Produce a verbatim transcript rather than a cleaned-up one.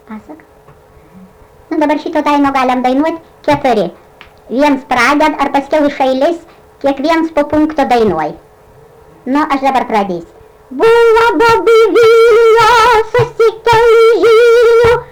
Pasak. Nu, dabar šito daino galim dainuoti keturi. Viens praded, ar paskiau iš eilės, kiekviens po punkto dainuoj. Nu, aš dabar pradėsiu. Buvo Bobi Vilnių, susikeli žinių,